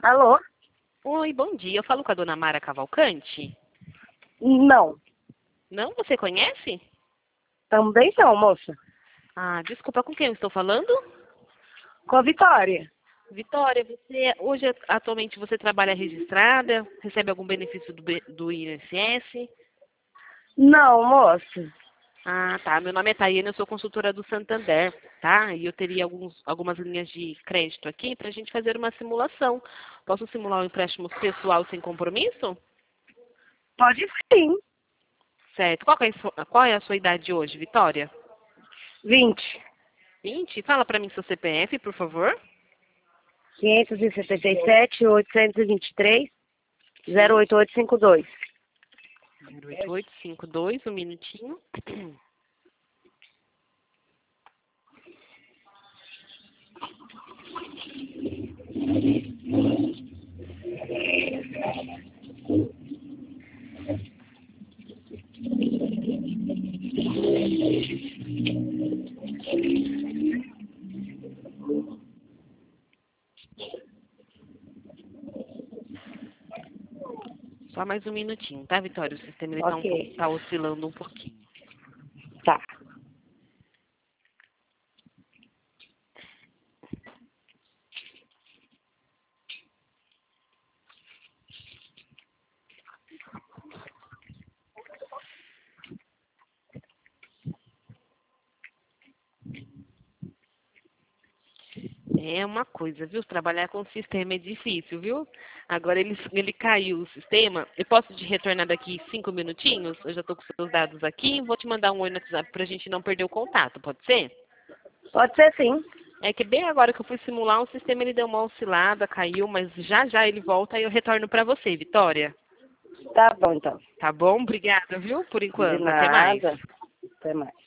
Alô? Oi, bom dia. Eu falo com a dona Mara Cavalcante. Não. Não? Você conhece? Também não, moça. Ah, desculpa, com quem eu estou falando? Com a Vitória. Vitória, hoje atualmente você trabalha registrada? Recebe algum benefício do INSS? Não, moça. Ah, tá. Meu nome é Tayane, eu sou consultora do Santander, tá? E eu teria algumas linhas de crédito aqui para a gente fazer uma simulação. Posso simular um empréstimo pessoal sem compromisso? Pode sim. Certo. Qual é a sua idade hoje, Vitória? 20. 20? Fala para mim seu CPF, por favor. 577, 823, Sim. 08852. 08852, um minutinho. Só mais um minutinho, tá, Vitória? O sistema Ok. tá oscilando um pouquinho. Tá. É uma coisa, viu? Trabalhar com o sistema é difícil, viu? Agora ele caiu o sistema. Eu posso te retornar daqui 5 minutinhos? Eu já estou com seus dados aqui. Vou te mandar um oi no WhatsApp para a gente não perder o contato, pode ser? Pode ser sim. É que bem agora que eu fui simular, o sistema ele deu uma oscilada, caiu, mas já já ele volta e eu retorno para você, Vitória. Tá bom, então. Tá bom? Obrigada, viu? Por De enquanto. Até mais. nada. Até mais.